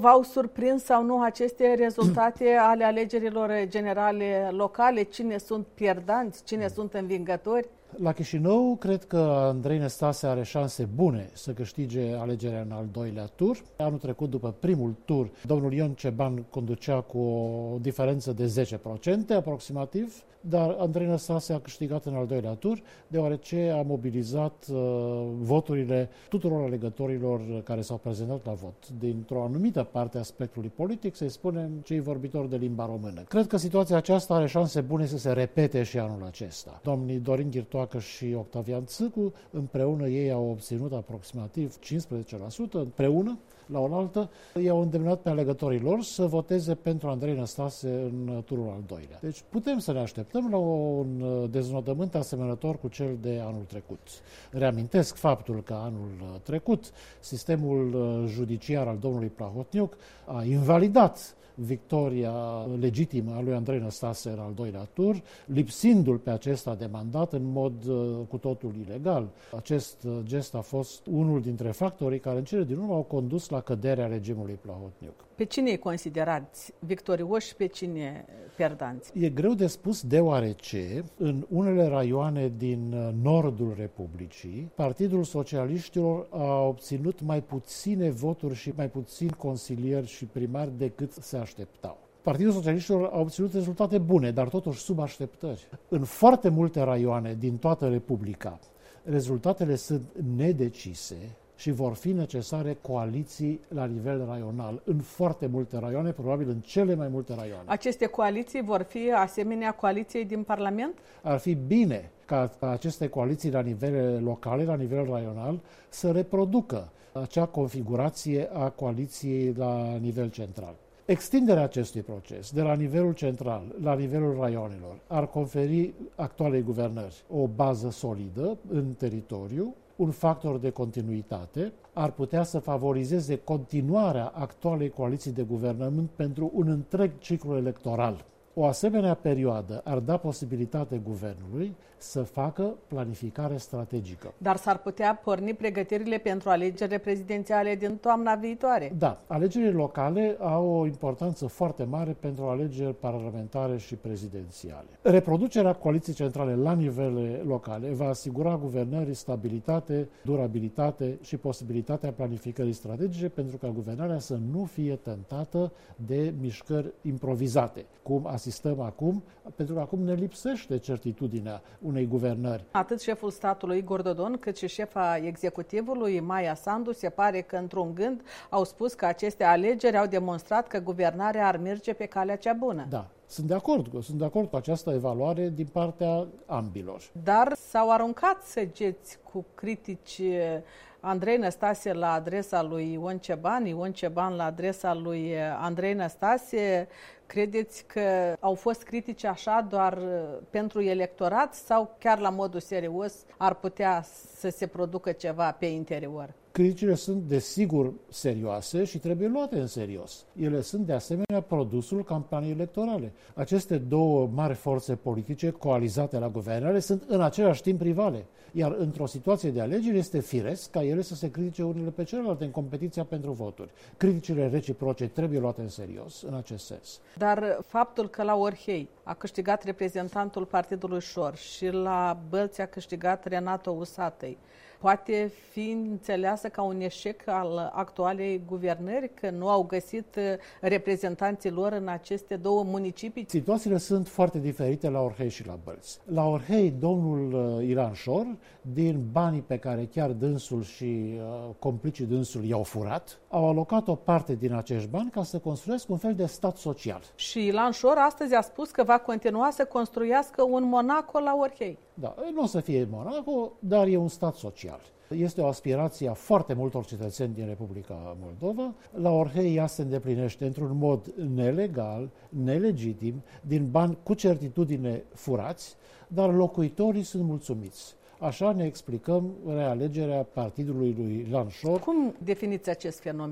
v-au surprins sau nu aceste rezultate ale alegerilor generale locale? Cine sunt pierdanți? Cine sunt învingători? La Chișinău, cred că Andrei Năstase are șanse bune să câștige alegerea în al doilea tur. Anul trecut, după primul tur, domnul Ion Ceban conducea cu o diferență de 10% aproximativ, dar Andrei Năstase a câștigat în al doilea tur, deoarece a mobilizat voturile tuturor alegătorilor care s-au prezentat la vot. Dintr-o anumită parte a spectrului politic, să-i spunem, cei vorbitori de limba română. Cred că situația aceasta are șanse bune să se repete și anul acesta. Domnii Dorin Ghirtoacă și Octavian Țâcu, împreună ei au obținut aproximativ 15%, împreună, la oaltă, i-au îndemnat pe alegătorii lor să voteze pentru Andrei Năstase în turul al doilea. Deci putem să ne așteptăm la un deznodământ asemănător cu cel de anul trecut. Reamintesc faptul că anul trecut sistemul judiciar al domnului Plahotniuc a invalidat victoria legitimă a lui Andrei Năstase în al doilea tur, lipsindu-l pe acesta de mandat în mod cu totul ilegal. Acest gest a fost unul dintre factorii care în cele din urmă au condus la căderea regimului Plahotniuc. Pe cine îi considerați victorioși și pe cine pierdanți? E greu de spus, deoarece în unele raioane din nordul Republicii, Partidul Socialiștilor a obținut mai puține voturi și mai puțini consilieri și primari decât se așteptau. Partidul Socialiștilor a obținut rezultate bune, dar totuși sub așteptări. În foarte multe raioane din toată Republica, rezultatele sunt nedecise și vor fi necesare coaliții la nivel raional. În foarte multe raioane, probabil în cele mai multe raioane. Aceste coaliții vor fi asemenea coaliției din Parlament? Ar fi bine ca aceste coaliții la nivel locale, la nivel raional, să reproducă acea configurație a coaliției la nivel central. Extinderea acestui proces de la nivelul central la nivelul raionelor ar conferi actualei guvernări o bază solidă în teritoriu, un factor de continuitate, ar putea să favorizeze continuarea actualei coaliții de guvernământ pentru un întreg ciclu electoral. O asemenea perioadă ar da posibilitate guvernului să facă planificare strategică. Dar s-ar putea porni pregătirile pentru alegerile prezidențiale din toamna viitoare. Da, alegerile locale au o importanță foarte mare pentru alegeri parlamentare și prezidențiale. Reproducerea coaliției centrale la nivele locale va asigura guvernării stabilitate, durabilitate și posibilitatea planificării strategice pentru ca guvernarea să nu fie tentată de mișcări improvizate, cum asistăm acum, pentru că acum ne lipsește certitudinea unei guvernări. Atât șeful statului Igor Dodon, cât și șefa executivului Maia Sandu se pare că într-un gând au spus că aceste alegeri au demonstrat că guvernarea ar merge pe calea cea bună. Da, sunt de acord cu această evaluare din partea ambilor. Dar s-au aruncat săgeți cu critici Andrei Năstase la adresa lui Ion Ceban, Ion Ceban la adresa lui Andrei Năstase. Credeți că au fost critici așa doar pentru electorat sau chiar la modul serios ar putea să se producă ceva pe interior? Criticile sunt desigur serioase și trebuie luate în serios. Ele sunt de asemenea produsul campaniei electorale. Aceste două mari forțe politice coalizate la guvernare sunt în același timp rivale. Iar într-o situație de alegeri este firesc ca ele să se critique unele pe celelalte în competiția pentru voturi. Criticile reciproce trebuie luate în serios în acest sens. Dar faptul că la Orhei a câștigat reprezentantul Partidului Șor și la Bălți a câștigat Renato Usatăi, poate fi înțeleasă ca un eșec al actualei guvernări, că nu au găsit reprezentanții lor în aceste două municipii? Situațiile sunt foarte diferite la Orhei și la Bălți. La Orhei, domnul Ilan Șor, din banii pe care chiar dânsul și complicii dânsul i-au furat, au alocat o parte din acești bani ca să construiască un fel de stat social. Și Ilan Șor astăzi a spus că va continua să construiască un Monaco la Orhei. Da, nu o să fie Monaco, dar e un stat social. Este o aspirație a foarte multor cetățeni din Republica Moldova. La Orhei ea se îndeplinește într-un mod nelegal, nelegitim, din bani cu certitudine furați, dar locuitorii sunt mulțumiți. Așa ne explicăm realegerea partidului lui Ilan Șor. Cum definiți acest fenomen?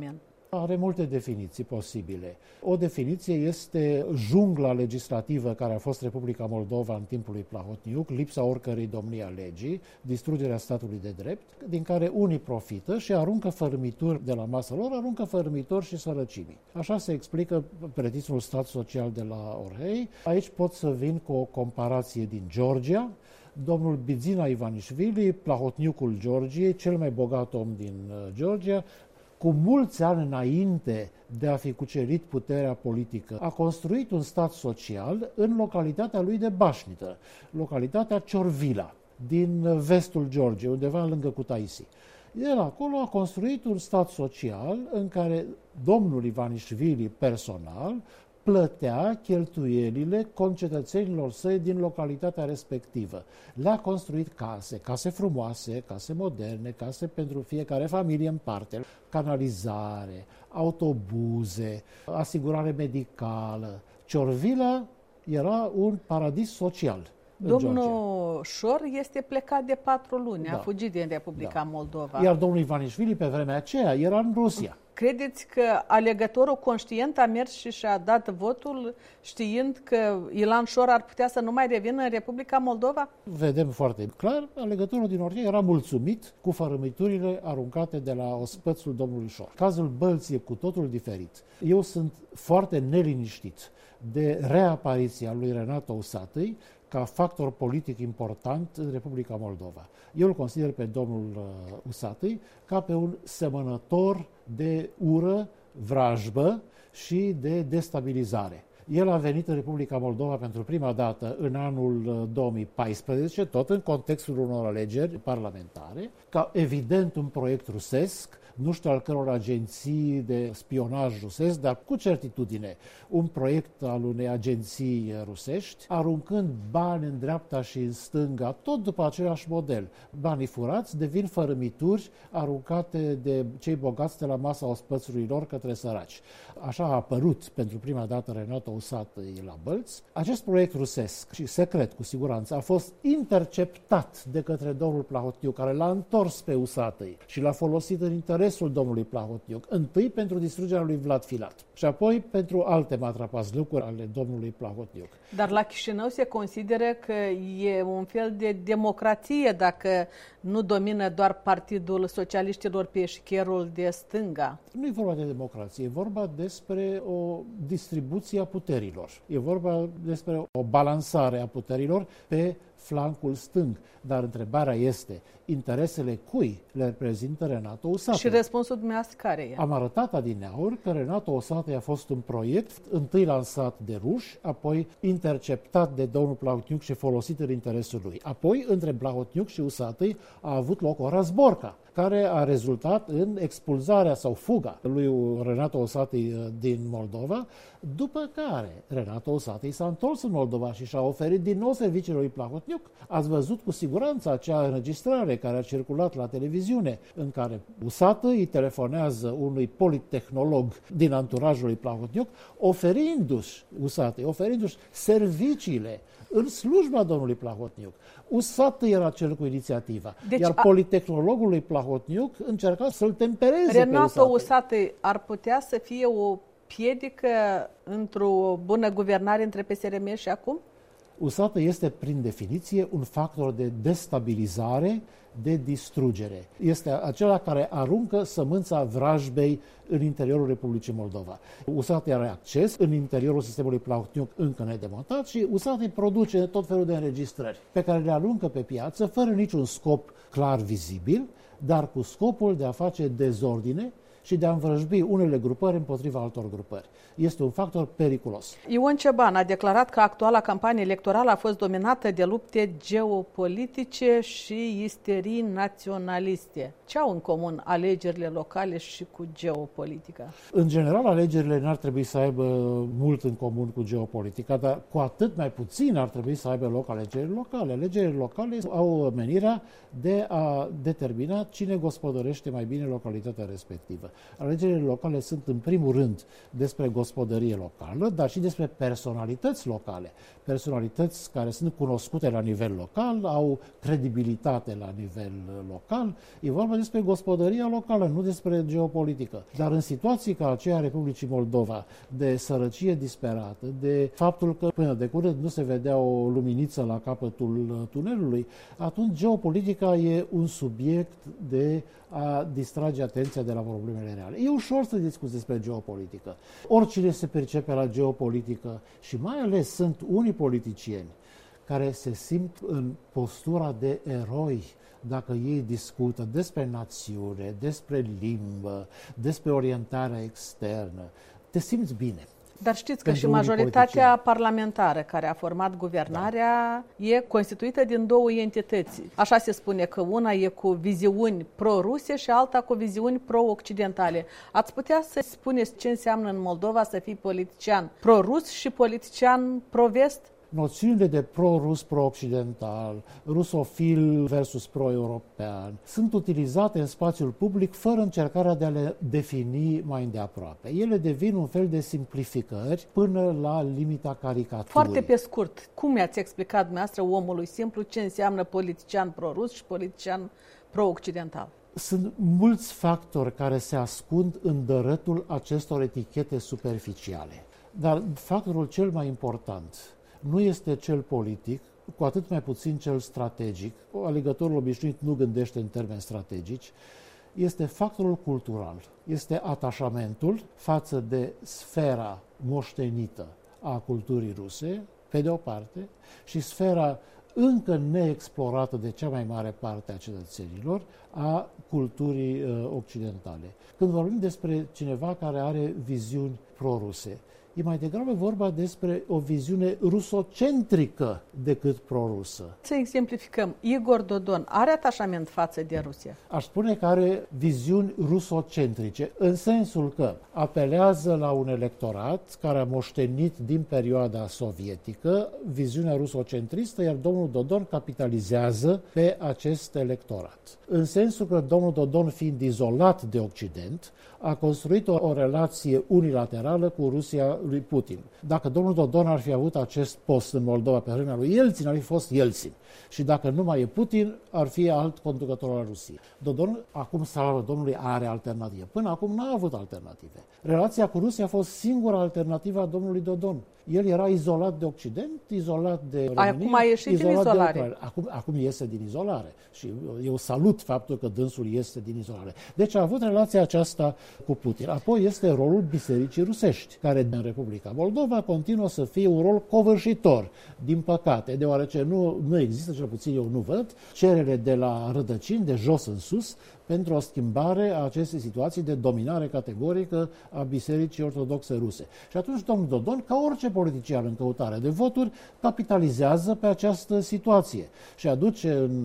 are multe definiții posibile. O definiție este jungla legislativă care a fost Republica Moldova în timpul lui Plahotniuc, lipsa oricărei domnii a legii, distrugerea statului de drept, din care unii profită și aruncă fărâmituri de la masă lor, aruncă fărâmituri și sărăcimii. Așa se explică pretisul stat social de la Orhei. Aici pot să vin cu o comparație din Georgia. Domnul Bidzina Ivanișvili, Plahotniucul Georgiei, cel mai bogat om din Georgia, cu mulți ani înainte de a fi cucerit puterea politică, a construit un stat social în localitatea lui de Bașnită, localitatea Ciorvila, din vestul Georgiei, undeva lângă Kutaisi. El acolo a construit un stat social în care domnul Ivanișvili personal plătea cheltuielile concetățenilor săi din localitatea respectivă. Le-a construit case frumoase, case moderne, case pentru fiecare familie în parte, canalizare, autobuze, asigurare medicală. Ciorvila era un paradis social. Domnul Șor este plecat de 4 luni, a fugit din Republica Moldova. Iar domnul Ivanișvili pe vremea aceea era în Rusia. Credeți că alegătorul conștient a mers și și-a dat votul știind că Ilan Șor ar putea să nu mai revină în Republica Moldova? Vedem foarte clar, alegătorul din Orhei era mulțumit cu fărâmiturile aruncate de la ospățul domnului Șor. Cazul Bălții e cu totul diferit. Eu sunt foarte neliniștit de reapariția lui Renato Usatăi ca factor politic important în Republica Moldova. Eu îl consider pe domnul Usatăi ca pe un semănător de ură, vrajbă și de destabilizare. El a venit în Republica Moldova pentru prima dată în anul 2014, tot în contextul unor alegeri parlamentare, ca evident un proiect rusesc, nu știu al căror agenții de spionaj rusesc, dar cu certitudine un proiect al unei agenții rusești, aruncând bani în dreapta și în stânga, tot după același model. Banii furați devin fărâmituri aruncate de cei bogați de la masa ospățului lor către săraci. Așa a apărut pentru prima dată Renato Usatăi la Bălți. Acest proiect rusesc și secret, cu siguranță, a fost interceptat de către domnul Plahotniuc, care l-a întors pe Usatăi și l-a folosit în interesul domnului Plahotniuc, întâi pentru distrugerea lui Vlad Filat și apoi pentru alte matrapazlucuri ale domnului Plahotniuc. Dar la Chișinău se consideră că e un fel de democrație dacă nu domină doar Partidul Socialiștilor pe eșcherul de stânga. Nu e vorba de democrație, e vorba despre o distribuție a puterilor. E vorba despre o balansare a puterilor pe flancul stâng. Dar întrebarea este, interesele cui le reprezintă Renato Usatăi? Și răspunsul dumneavoastră care e? Am arătat adineauri că Renato Usatăi a fost un proiect întâi lansat de ruși, apoi interceptat de domnul Plahotniuc și folosit în interesul lui. Apoi, între Plahotniuc și Usatăi a avut loc o războrcă, care a rezultat în expulzarea sau fuga lui Renato Usatăi din Moldova, după care Renato Usatăi s-a întors în Moldova și și-a oferit din nou serviciile lui Plahotniuc. Ați văzut cu siguranță acea înregistrare care a circulat la televiziune, în care Usatăi îi telefonează unui politehnolog din anturajul lui Plahotniuc, oferindu-și serviciile în slujba domnului Plahotniuc. Usatăi era cel cu inițiativa, iar politehnologul lui Plahotniuc încerca să-l tempereze Renato Usatăi ar putea să fie o piedică într-o bună guvernare între PSRM și acum? Usatăi este, prin definiție, un factor de destabilizare, de distrugere. Este acela care aruncă sămânța vrajbei în interiorul Republicii Moldova. Usatăi are acces în interiorul sistemului Plahotniuc încă nedemontat și Usatăi produce tot felul de înregistrări pe care le aruncă pe piață fără niciun scop clar vizibil, dar cu scopul de a face dezordine și de a învrăjbi unele grupări împotriva altor grupări. Este un factor periculos. Ion Ceban a declarat că actuala campanie electorală a fost dominată de lupte geopolitice și isterii naționaliste. Ce au în comun alegerile locale și cu geopolitica? În general, alegerile n-ar trebui să aibă mult în comun cu geopolitica, dar cu atât mai puțin ar trebui să aibă loc alegerile locale. Alegerile locale au menirea de a determina cine gospodărește mai bine localitatea respectivă. Alegerile locale sunt în primul rând despre gospodărie locală, dar și despre personalități locale. Personalități care sunt cunoscute la nivel local, au credibilitate la nivel local. E vorba despre gospodăria locală, nu despre geopolitică. Dar în situații ca aceea Republicii Moldova, de sărăcie disperată, de faptul că până de curând nu se vedea o luminiță la capătul tunelului, atunci geopolitica e un subiect de a distrage atenția de la problemele reale. E ușor să discuți despre geopolitică. Oricine se percepe la geopolitică și mai ales sunt unii politicieni care se simt în postura de eroi dacă ei discută despre națiune, despre limbă, despre orientarea externă. Te simți bine. Dar știți că și majoritatea parlamentară care a format guvernarea e constituită din două entități. Așa se spune că una e cu viziuni pro-ruse și alta cu viziuni pro-occidentale. Ați putea să spuneți ce înseamnă în Moldova să fii politician pro-rus și politician pro-vest? Noțiunile de pro-rus, pro-occidental, rusofil versus pro-european sunt utilizate în spațiul public fără încercarea de a le defini mai îndeaproape. Ele devin un fel de simplificări până la limita caricaturii. Foarte pe scurt, cum mi-ați explicat dumneavoastră omului simplu ce înseamnă politician pro-rus și politician pro-occidental? Sunt mulți factori care se ascund în dărătul acestor etichete superficiale. Dar factorul cel mai important nu este cel politic, cu atât mai puțin cel strategic. Alegătorul obișnuit nu gândește în termeni strategici. Este factorul cultural. Este atașamentul față de sfera moștenită a culturii ruse, pe de o parte, și sfera încă neexplorată de cea mai mare parte a cetățenilor a culturii occidentale. Când vorbim despre cineva care are viziuni pro-ruse, e mai degrabă vorba despre o viziune rusocentrică decât pro-rusă. Să exemplificăm, Igor Dodon are atașament față de Rusia? Aș spune că are viziuni rusocentrice, în sensul că apelează la un electorat care a moștenit din perioada sovietică viziunea rusocentristă, iar domnul Dodon capitalizează pe acest electorat. În sensul că domnul Dodon, fiind izolat de Occident, a construit o relație unilaterală cu Rusia lui Putin. Dacă domnul Dodon ar fi avut acest post în Moldova pe vremea lui Yeltsin, ar fi fost Yeltsin. Și dacă nu mai e Putin, ar fi alt conducător al Rusiei. Dodon, acum slavă Domnului, are alternative. Până acum n-a avut alternative. Relația cu Rusia a fost singura alternativă a domnului Dodon. El era izolat de Occident, izolat de România. Acum a ieșit din izolare. Acum iese din izolare. Și eu salut faptul că dânsul iese din izolare. Deci a avut relația aceasta cu Putin. Apoi este rolul Bisericii Rusești, care în Republica Moldova continuă să fie un rol covârșitor, din păcate, deoarece nu există, cel puțin eu nu văd, cerere de la rădăcini, de jos în sus, pentru o schimbare a acestei situații de dominare categorică a Bisericii Ortodoxe Ruse. Și atunci domnul Dodon, ca orice politician în căutare de voturi, capitalizează pe această situație și aduce în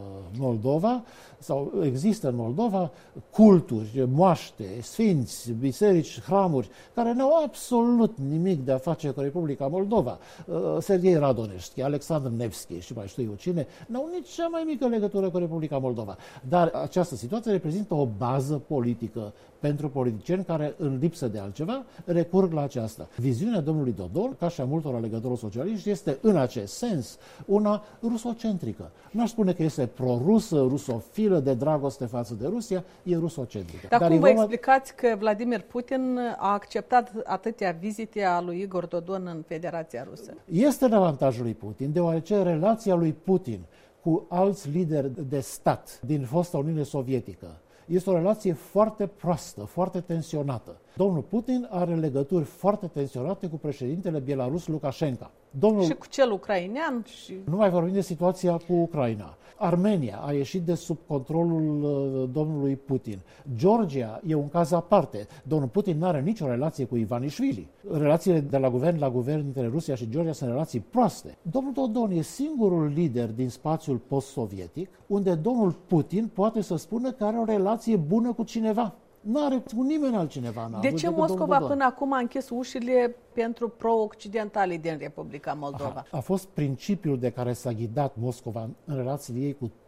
Moldova, sau există în Moldova, culturi, moaște, sfinți, biserici, hramuri, care n-au absolut nimic de a face cu Republica Moldova. Serghei Radonești, Alexandru Nevski și mai știu eu cine, n-au nici cea mai mică legătură cu Republica Moldova. Dar această situație reprezintă o bază politică pentru politicieni care, în lipsă de altceva, recurg la aceasta. Viziunea domnului Dodon, ca și a multor alegători socialiști, este în acest sens una rusocentrică. N-aș spune că este pro-rusă, rusofilă, de dragoste față de Rusia, e rusocentrică. Dar cum vă explicați că Vladimir Putin a acceptat atâtea vizite a lui Igor Dodon în Federația Rusă? Este în avantajul lui Putin, deoarece relația lui Putin cu alți lideri de stat din fosta Uniune Sovietică este o relație foarte proastă, foarte tensionată. Domnul Putin are legături foarte tensionate cu președintele Belarus Lukashenko. Și cu cel ucrainean. Nu mai vorbim de situația cu Ucraina. Armenia a ieșit de sub controlul domnului Putin. Georgia e un caz aparte. Domnul Putin nu are nicio relație cu Ivanișvili. Relațiile de la guvern între Rusia și Georgia sunt relații proaste. Domnul Dodon e singurul lider din spațiul post-sovietic unde domnul Putin poate să spună că are o relație bună cu cineva. Nu are cu nimeni altcineva. De ce Moscova până acum a închis ușile pentru pro-occidentali din Republica Moldova? A fost principiul de care s-a ghidat Moscova în relațiile ei cu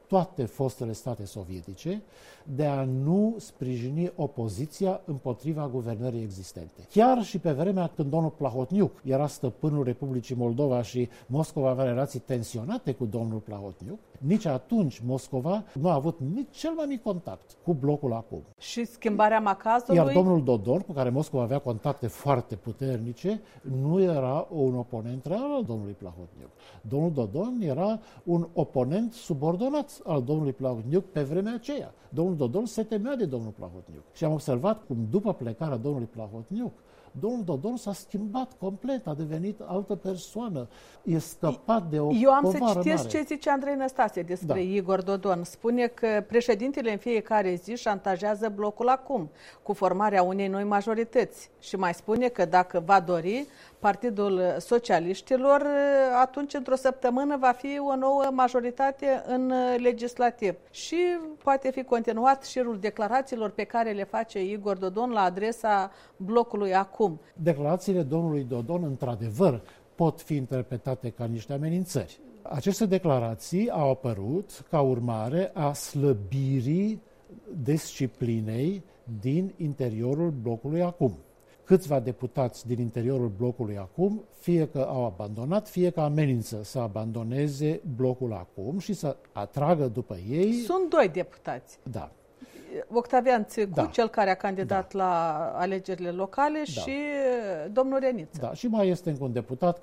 toate fostele state sovietice de a nu sprijini opoziția împotriva guvernării existente. Chiar și pe vremea când domnul Plahotniuc era stăpânul Republicii Moldova și Moscova avea relații tensionate cu domnul Plahotniuc, nici atunci Moscova nu a avut nici cel mai mic contact cu blocul acum. Și schimbarea macazului? Iar domnul Dodon, cu care Moscova avea contacte foarte puternice, nu era un oponent real al domnului Plahotniuc. Domnul Dodon era un oponent subordonat al domnului Plahotniuc pe vremea aceea. Domnul Dodon se temea de domnul Plahotniuc. Și am observat cum după plecarea domnului Plahotniuc, domnul Dodon s-a schimbat complet, a devenit altă persoană, e scăpat de o povară mare. Eu am să citesc ce zice Andrei Năstase despre Igor Dodon. Spune că președintele în fiecare zi șantajează blocul acum, cu formarea unei noi majorități. Și mai spune că dacă va dori, Partidul Socialiștilor, atunci într-o săptămână va fi o nouă majoritate în legislativ. Și poate fi continuat șirul declarațiilor pe care le face Igor Dodon la adresa blocului acum. Declarațiile domnului Dodon, într-adevăr, pot fi interpretate ca niște amenințări. Aceste declarații au apărut ca urmare a slăbirii disciplinei din interiorul blocului acum. Câțiva deputați din interiorul blocului acum, fie că au abandonat, fie că amenință să abandoneze blocul acum și să atragă după ei... Sunt 2 deputați. Da. Octavian Țigu, cel care a candidat la alegerile locale, și domnul Reniță. Da, și mai este încă un deputat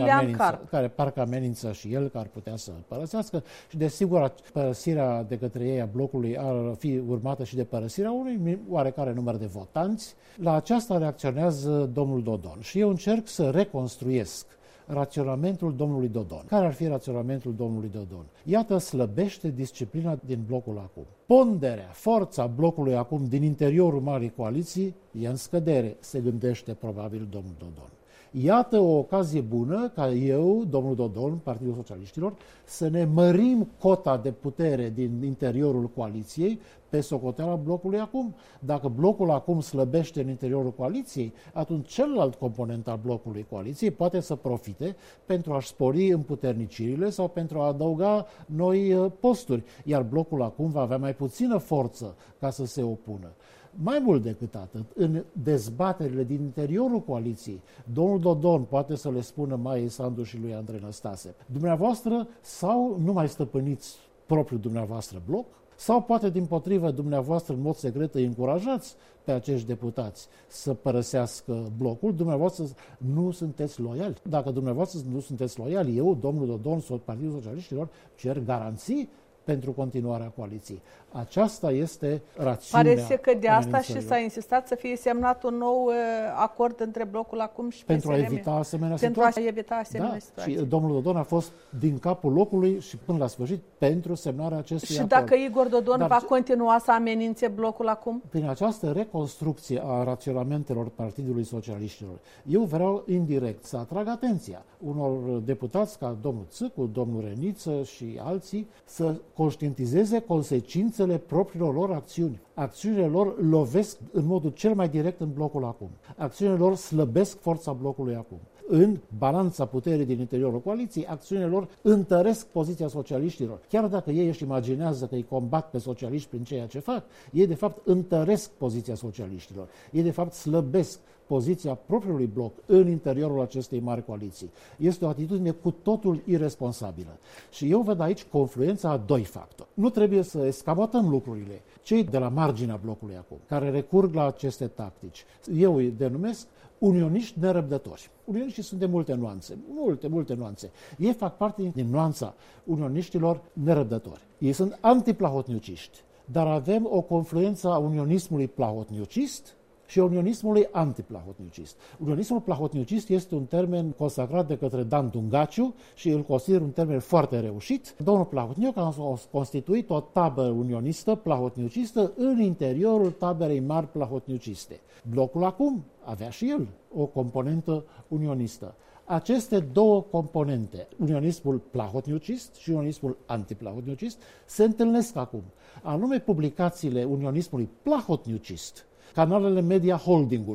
care parcă amenință și el, că ar putea să părăsească și desigur părăsirea de către ei a blocului ar fi urmată și de părăsirea unui oarecare număr de votanți. La aceasta reacționează domnul Dodon și eu încerc să reconstruiesc raționamentul domnului Dodon. Care ar fi raționamentul domnului Dodon? Iată, slăbește disciplina din blocul acum. Ponderea, forța blocului acum din interiorul Marii Coaliții e în scădere, se gândește probabil domnul Dodon. Iată o ocazie bună ca eu, domnul Dodon, Partidul Socialiștilor, să ne mărim cota de putere din interiorul coaliției pe socoteala blocului acum. Dacă blocul acum slăbește în interiorul coaliției, atunci celălalt component al blocului coaliției poate să profite pentru a-și spori împuternicirile sau pentru a adăuga noi posturi, iar blocul acum va avea mai puțină forță ca să se opună. Mai mult decât atât, în dezbaterile din interiorul coaliției, domnul Dodon poate să le spună Maiei Sandu și lui Andrei Năstase: dumneavoastră sau nu mai stăpâniți propriul dumneavoastră bloc, sau poate dimpotrivă dumneavoastră în mod secret îi încurajați pe acești deputați să părăsească blocul, dumneavoastră nu sunteți loiali. Dacă dumneavoastră nu sunteți loiali, eu, domnul Dodon, Partidul Socialiștilor, cer garanții pentru continuarea coaliției. Aceasta este rațiunea. Pare că de asta și s-a insistat să fie semnat un nou acord între blocul acum și pentru PSRM. A evita asemenea pentru situații. a evita asemenea situații. Și domnul Dodon a fost din capul locului și până la sfârșit pentru semnarea acestui acord. Și dacă Igor Dodon va continua să amenințe blocul acum? Prin această reconstrucție a raționamentelor Partidului Socialiștilor, eu vreau indirect să atrag atenția unor deputați ca domnul Țicu, domnul Reniță și alții să conștientizeze consecințele propriilor lor acțiuni. Acțiunile lor lovesc în modul cel mai direct în blocul acum. Acțiunile lor slăbesc forța blocului acum. În balanța puterii din interiorul coaliției, acțiunile lor întăresc poziția socialiștilor. Chiar dacă ei își imaginează că îi combat pe socialiști prin ceea ce fac, ei de fapt întăresc poziția socialiștilor. Ei de fapt slăbesc poziția propriului bloc în interiorul acestei mari coaliții. Este o atitudine cu totul irresponsabilă. Și eu văd aici confluența a 2 factori. Nu trebuie să escamotăm lucrurile. Cei de la marginea blocului acum, care recurg la aceste tactici, eu îi denumesc unioniști nerăbdători. Unioniștii sunt de multe nuanțe, multe nuanțe. Ei fac parte din nuanța unioniștilor nerăbdători. Ei sunt antiplahotniuciști, dar avem o confluență a unionismului plahotniucist și unionismului antiplahotniucist. Unionismul plahotniucist este un termen consacrat de către Dan Dungaciu și îl consider un termen foarte reușit. Domnul Plahotniuc a constituit o tabără unionistă plahotniucistă în interiorul taberei mari plahotniuciste. Blocul acum avea și el o componentă unionistă. Aceste 2 componente, unionismul plahotniucist și unionismul antiplahotniucist, se întâlnesc acum. Anume publicațiile unionismului plahotniucist, canalele media holdingului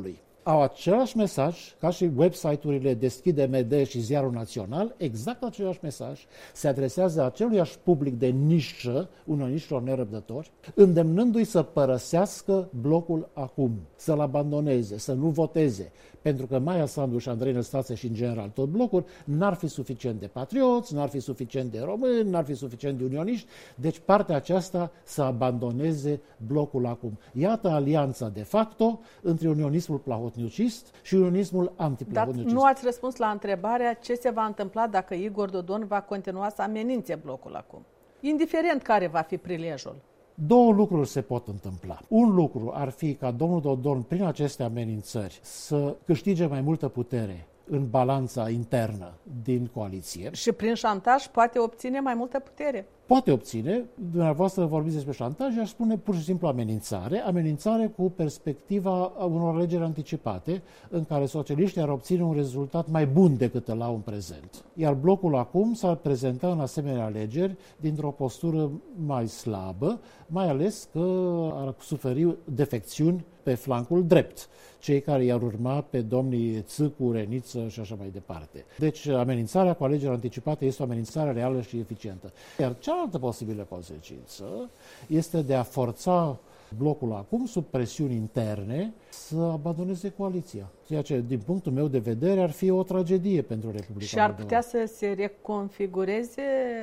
au același mesaj ca și website-urile Deschide MD și Ziarul Național, exact același mesaj, se adresează aceluiași public de nișă, unor nișilor nerăbdători, îndemnându-i să părăsească blocul acum, să-l abandoneze, să nu voteze, pentru că Maia Sandu și Andrei Năstase și în general tot blocul n-ar fi suficient de patrioți, n-ar fi suficient de români, n-ar fi suficient de unioniști, deci partea aceasta să abandoneze blocul acum. Iată alianța de facto între unionismul plahotniucist și unionismul antiplahotniucist. Dar nu ați răspuns la întrebarea ce se va întâmpla dacă Igor Dodon va continua să amenințe blocul acum, indiferent care va fi prilejul. Două lucruri se pot întâmpla. Un lucru ar fi ca domnul Dodon, prin aceste amenințări, să câștige mai multă putere în balanța internă din coaliție. Și prin șantaj poate obține mai multă putere. Poate obține, dumneavoastră vorbiți despre șantaj, aș spune pur și simplu amenințare cu perspectiva unor alegeri anticipate, în care socialiștii ar obține un rezultat mai bun decât îl au în prezent. Iar blocul acum s-ar prezenta în asemenea alegeri dintr-o postură mai slabă, mai ales că ar suferi defecțiuni pe flancul drept, cei care i-ar urma pe domnii Țâcu, Reniță și așa mai departe. Deci amenințarea cu alegeri anticipate este o amenințare reală și eficientă. Iar cealaltă posibilă consecință este de a forța blocul acum, sub presiuni interne, să abandoneze coaliția. Ceea ce, din punctul meu de vedere, ar fi o tragedie pentru Republica Și ar putea să se reconfigureze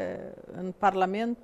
în Parlament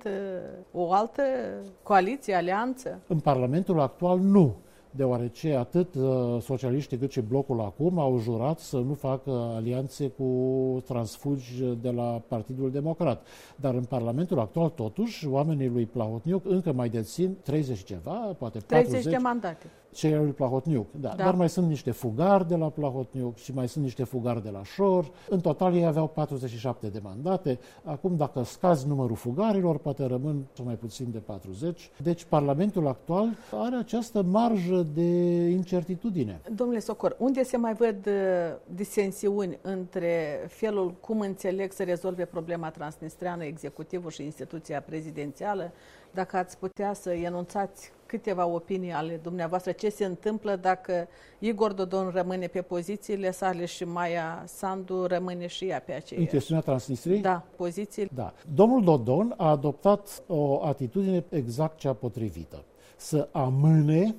o altă coaliție, alianță? În Parlamentul actual nu, deoarece atât socialiștii cât și blocul acum au jurat să nu facă alianțe cu transfugi de la Partidul Democrat. Dar în Parlamentul actual, totuși, oamenii lui Plahotniuc încă mai dețin 30 și ceva, poate 40. 30 de mandate. Cei lui Plahotniuc, da. Dar mai sunt niște fugari de la Plahotniuc și mai sunt niște fugari de la Șor. În total ei aveau 47 de mandate. Acum, dacă scazi numărul fugarilor, poate rămân mai puțin de 40. Deci Parlamentul actual are această marjă de incertitudine. Domnule Socor, unde se mai văd disensiuni între felul cum înțeleg să rezolve problema transnistreană executivul și instituția prezidențială? Dacă ați putea să enunțați câteva opinii ale dumneavoastră, ce se întâmplă dacă Igor Dodon rămâne pe pozițiile sale și Maia Sandu rămâne și ea pe aceea? În chestiunea Transnistriei? Da, poziții. Da. Domnul Dodon a adoptat o atitudine exact cea potrivită. Să amâne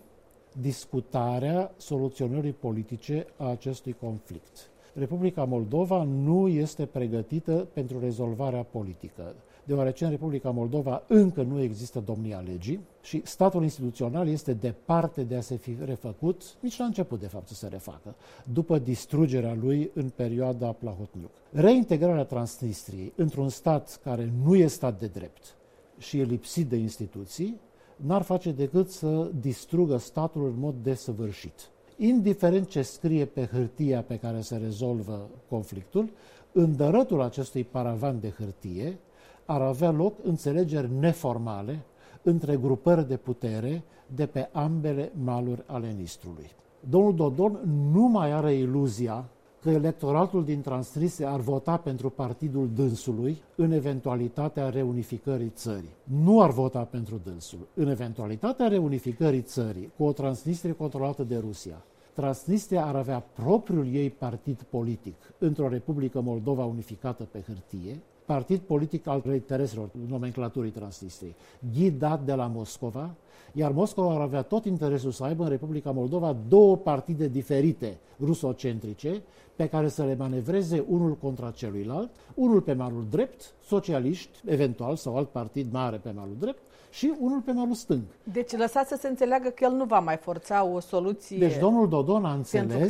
discutarea soluționării politice a acestui conflict. Republica Moldova nu este pregătită pentru rezolvarea politică, deoarece în Republica Moldova încă nu există domnia legii și statul instituțional este departe de a se fi refăcut, nici la început de fapt să se refacă, după distrugerea lui în perioada Plahotniuc. Reintegrarea Transnistriei într-un stat care nu e stat de drept și e lipsit de instituții, n-ar face decât să distrugă statul în mod desăvârșit. Indiferent ce scrie pe hârtia pe care se rezolvă conflictul, în dărătul acestui paravan de hârtie ar avea loc înțelegeri neformale între grupări de putere de pe ambele maluri ale Nistrului. Domnul Dodon nu mai are iluzia că electoratul din Transnistria ar vota pentru partidul dânsului în eventualitatea reunificării țării. Nu ar vota pentru dânsul. În eventualitatea reunificării țării cu o Transnistrie controlată de Rusia, Transnistria ar avea propriul ei partid politic într-o Republică Moldova unificată pe hârtie, partid politic al intereselor nomenclaturii Transnistriei, ghidat de la Moscova, iar Moscova ar avea tot interesul să aibă în Republica Moldova două partide diferite, rusocentrice, pe care să le manevreze unul contra celuilalt, unul pe malul drept, socialiști, eventual, sau alt partid mare pe malul drept, și unul pe malul stâng. Deci lăsați să se înțeleagă că el nu va mai forța o soluție. Deci domnul Dodon a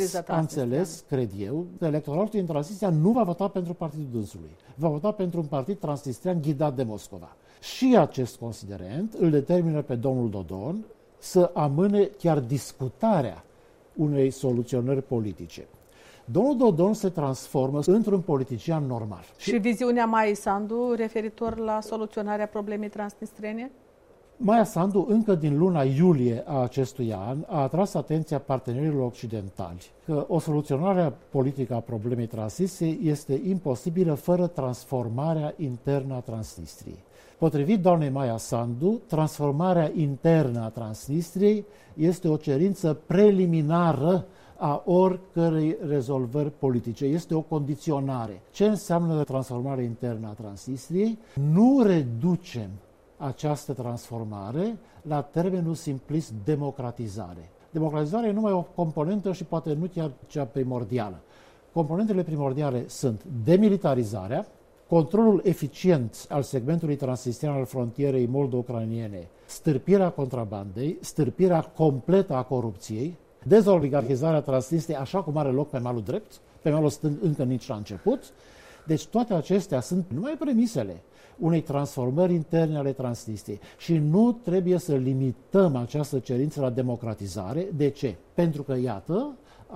înțeles, cred eu, că electoratul din Transnistria nu va vota pentru partidul dânsului. Va vota pentru un partid transnistrian ghidat de Moscova. Și acest considerent îl determină pe domnul Dodon să amâne chiar discutarea unei soluționări politice. Domnul Dodon se transformă într-un politician normal. Și viziunea Maiei Sandu referitor la soluționarea problemei transnistrene? Maia Sandu, încă din luna iulie a acestui an, a atras atenția partenerilor occidentali că o soluționare politică a problemei Transnistriei este imposibilă fără transformarea internă a Transnistriei. Potrivit doamnei Maia Sandu, transformarea internă a Transnistriei este o cerință preliminară a oricărei rezolvări politice. Este o condiționare. Ce înseamnă transformarea internă a Transnistriei? Nu reducem această transformare la termenul simplist democratizare. Democratizarea e numai o componentă și poate nu chiar cea primordială. Componentele primordiale sunt demilitarizarea, controlul eficient al segmentului transnistrian al frontierei moldo-ucrainiene, stârpirea contrabandei, stârpirea completă a corupției, dezoligarhizarea Transnistriei așa cum are loc pe malul drept, pe malul stâng încă nici la început. Deci toate acestea sunt numai premisele unei transformări interne ale Transnistriei. Și nu trebuie să limităm această cerință la democratizare. De ce? Pentru că, iată,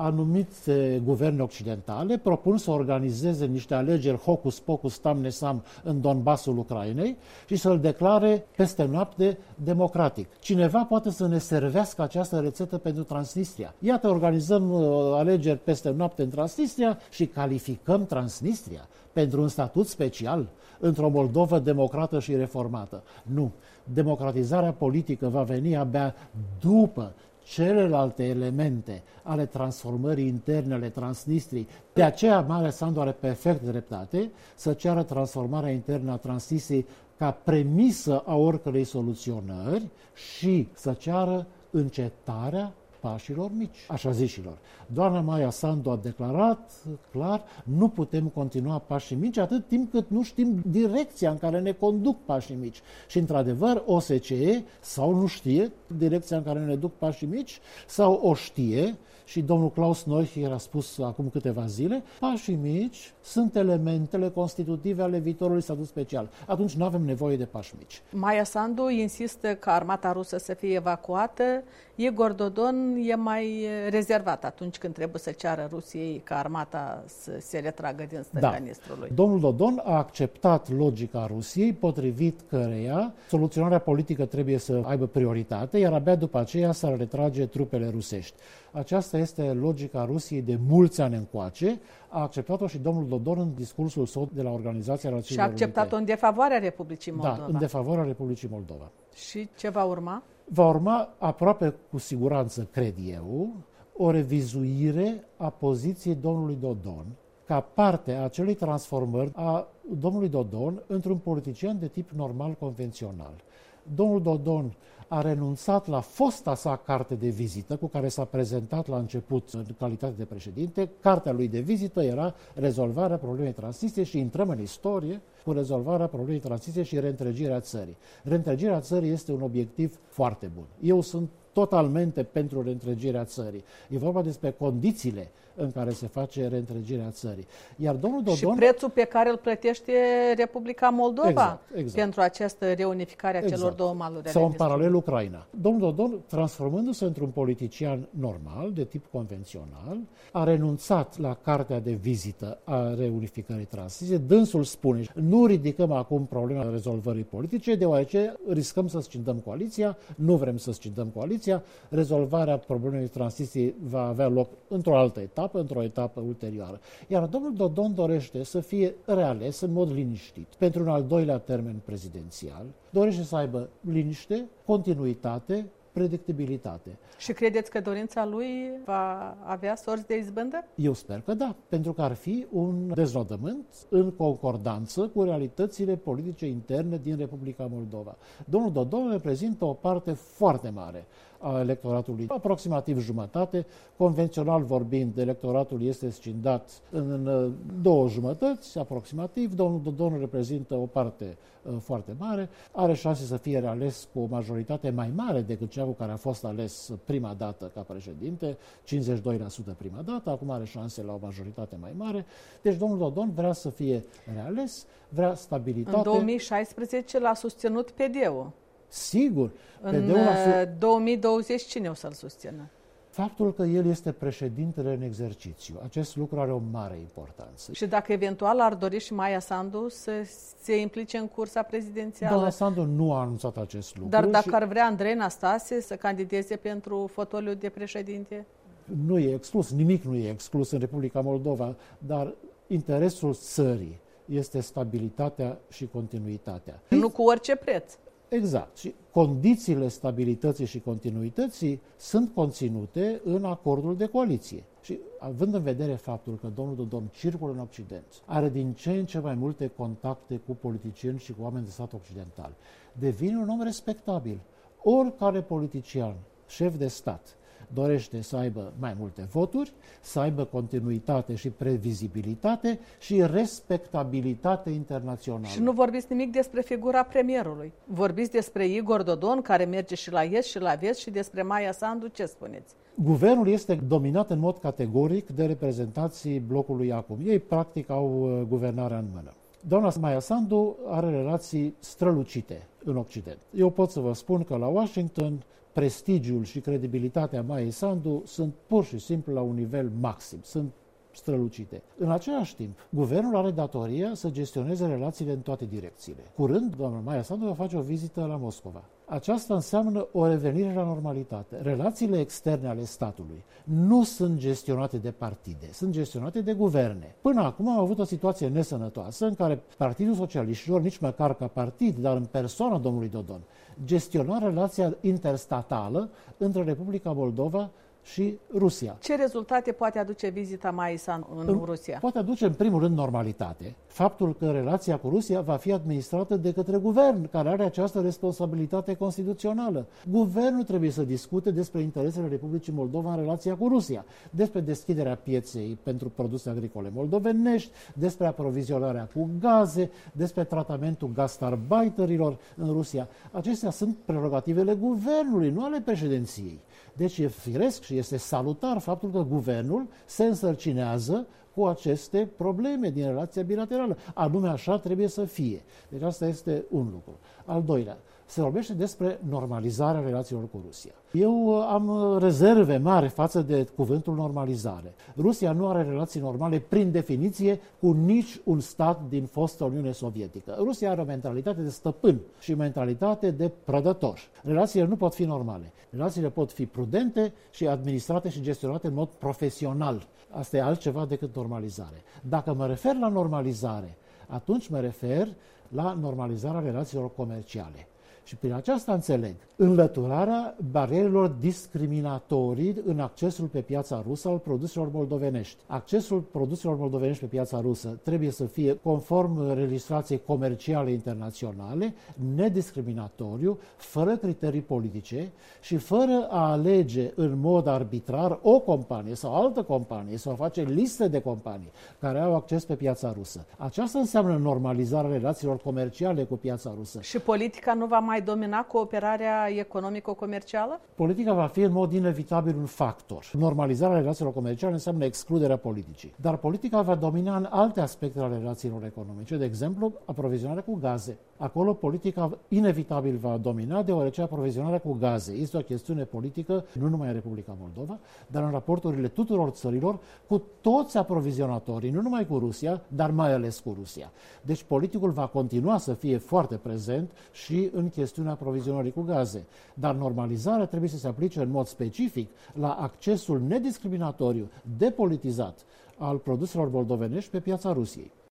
anumite guverne occidentale propun să organizeze niște alegeri hocus-pocus tam-nesam în Donbassul Ucrainei și să-l declare peste noapte democratic. Cineva poate să ne servească această rețetă pentru Transnistria. Iată, organizăm alegeri peste noapte în Transnistria și calificăm Transnistria pentru un statut special într-o Moldovă democrată și reformată. Nu. Democratizarea politică va veni abia după celelalte elemente ale transformării interne ale Transnistriei. De aceea, Maia Sandu are perfect dreptate să ceară transformarea internă a Transnistriei ca premisă a oricărei soluționări și să ceară încetarea pașilor mici, așa zișilor. Doamna Maia Sandu a declarat clar, nu putem continua pașii mici atât timp cât nu știm direcția în care ne conduc pașii mici. Și într-adevăr OSCE sau nu știe direcția în care ne duc pașii mici sau o știe și domnul Klaus Neuhir a spus acum câteva zile, pașii mici sunt elementele constitutive ale viitorului statut special. Atunci nu avem nevoie de pași mici. Maia Sandu insistă că armata rusă să fie evacuată. Igor Dodon e mai rezervat atunci când trebuie să ceară Rusiei ca armata să se retragă din stânga Nistrului. Domnul Dodon a acceptat logica Rusiei, potrivit căreia soluționarea politică trebuie să aibă prioritate, iar abia după aceea s-ar retrage trupele rusești. Aceasta este logica Rusiei de mulți ani încoace. A acceptat-o și domnul Dodon în discursul său de la Organizația Națiunilor Unite. Și a acceptat-o în defavoarea Republicii Moldova. Da, în defavoarea Republicii Moldova. Și ce va urma? Va urma aproape cu siguranță, cred eu, o revizuire a poziției domnului Dodon ca parte a acelei transformări a domnului Dodon într-un politician de tip normal, convențional. Domnul Dodon a renunțat la fosta sa carte de vizită cu care s-a prezentat la început în calitate de președinte. Cartea lui de vizită era rezolvarea problemei Transnistriei și intrăm în istorie cu rezolvarea problemei Transnistriei și reîntregirea țării. Reîntregirea țării este un obiectiv foarte bun. Eu sunt totalmente pentru reîntregirea țării. E vorba despre condițiile în care se face reîntregirea țării. Iar domnul Dodon... Și prețul pe care îl plătește Republica Moldova exact. Pentru această reunificare a celor două maluri. Sau în paralel Ucraina. Domnul Dodon, transformându-se într-un politician normal, de tip convențional, a renunțat la cartea de vizită a reunificării Transnistriei. Dânsul spune, nu ridicăm acum problema rezolvării politice, deoarece riscăm să scindăm coaliția, nu vrem să scindăm coaliția, rezolvarea problemei Transnistriei va avea loc într-o altă etapă, într-o etapă ulterioară. Iar domnul Dodon dorește să fie reales în mod liniștit pentru un al doilea termen prezidențial, dorește să aibă liniște, continuitate, predictibilitate. Și credeți că dorința lui va avea sorți de izbândă? Eu sper că da, pentru că ar fi un deznodământ în concordanță cu realitățile politice interne din Republica Moldova. Domnul Dodon reprezintă o parte foarte mare a electoratului, aproximativ jumătate. Convențional vorbind, electoratul este scindat în două jumătăți, aproximativ. Domnul Dodon reprezintă o parte foarte mare, are șanse să fie reales cu o majoritate mai mare decât cea cu care a fost ales prima dată ca președinte, 52% prima dată, acum are șanse la o majoritate mai mare. Deci domnul Dodon vrea să fie reales, vrea stabilitate. În 2016 l-a susținut PD-ul. Sigur. În 2020 cine o să-l susțină? Faptul că el este președintele în exercițiu, acest lucru are o mare importanță. Și dacă eventual ar dori și Maia Sandu să se implice în cursa prezidențială? Doamna Sandu nu a anunțat acest lucru. Dar dacă ar vrea Andrei Năstase să candideze pentru fotoliul de președinte? Nu e exclus, nimic nu e exclus în Republica Moldova, dar interesul țării este stabilitatea și continuitatea. Nu cu orice preț. Exact. Și condițiile stabilității și continuității sunt conținute în acordul de coaliție. Și având în vedere faptul că domnul Dodon circulă în Occident, are din ce în ce mai multe contacte cu politicieni și cu oameni de stat occidentali, devine un om respectabil. Oricare politician, șef de stat, dorește să aibă mai multe voturi, să aibă continuitate și previzibilitate și respectabilitate internațională. Și nu vorbiți nimic despre figura premierului. Vorbiți despre Igor Dodon, care merge și la est și la vest, și despre Maia Sandu. Ce spuneți? Guvernul este dominat în mod categoric de reprezentanții blocului acum. Ei, practic, au guvernarea în mână. Doamna Maia Sandu are relații strălucite în Occident. Eu pot să vă spun că la Washington prestigiul și credibilitatea Maiei Sandu sunt pur și simplu la un nivel maxim, sunt strălucite. În același timp, guvernul are datoria să gestioneze relațiile în toate direcțiile. Curând, doamna Maia Sandu va face o vizită la Moscova. Aceasta înseamnă o revenire la normalitate. Relațiile externe ale statului nu sunt gestionate de partide, sunt gestionate de guverne. Până acum am avut o situație nesănătoasă în care Partidul Socialiștilor, nici măcar ca partid, dar în persoana domnului Dodon, gestiona relația interstatală între Republica Moldova și Rusia. Ce rezultate poate aduce vizita Maiei Sandu în Rusia? Poate aduce în primul rând normalitate. Faptul că relația cu Rusia va fi administrată de către guvern, care are această responsabilitate constituțională. Guvernul trebuie să discute despre interesele Republicii Moldova în relația cu Rusia, despre deschiderea pieței pentru produse agricole moldovenești, despre aprovizionarea cu gaze, despre tratamentul gastarbeiterilor în Rusia. Acestea sunt prerogativele guvernului, nu ale președinției. Deci e firesc și este salutar faptul că guvernul se însărcinează cu aceste probleme din relația bilaterală. Anume așa trebuie să fie. Deci asta este un lucru. Al doilea, se vorbește despre normalizarea relațiilor cu Rusia. Eu am rezerve mari față de cuvântul normalizare. Rusia nu are relații normale prin definiție cu nici un stat din fosta Uniune Sovietică. Rusia are o mentalitate de stăpân și o mentalitate de prădător. Relațiile nu pot fi normale. Relațiile pot fi prudente și administrate și gestionate în mod profesional. Asta e altceva decât normalizare. Dacă mă refer la normalizare, atunci mă refer la normalizarea relațiilor comerciale. Și prin aceasta înțeleg înlăturarea barierelor discriminatorii în accesul pe piața rusă al produselor moldovenești. Accesul produselor moldovenești pe piața rusă trebuie să fie conform legislației comerciale internaționale, nediscriminatoriu, fără criterii politice și fără a alege în mod arbitrar o companie sau altă companie sau face liste de companii care au acces pe piața rusă. Aceasta înseamnă normalizarea relațiilor comerciale cu piața rusă. Și politica nu va mai domina cooperarea economico-comercială? Politica va fi în mod inevitabil un factor. Normalizarea relațiilor comerciale înseamnă excluderea politicii. Dar politica va domina în alte aspecte ale relațiilor economice, de exemplu, aprovizionarea cu gaze. Acolo politica inevitabil va domina, deoarece aprovizionarea cu gaze este o chestiune politică, nu numai în Republica Moldova, dar în raporturile tuturor țărilor cu toți aprovizionatorii, nu numai cu Rusia, dar mai ales cu Rusia. Deci politicul va continua să fie foarte prezent și în chestiunea aprovizionării cu gaze. Dar normalizarea trebuie să se aplice în mod specific la accesul nediscriminatoriu, depolitizat al produselor moldovenești pe piața Rusiei.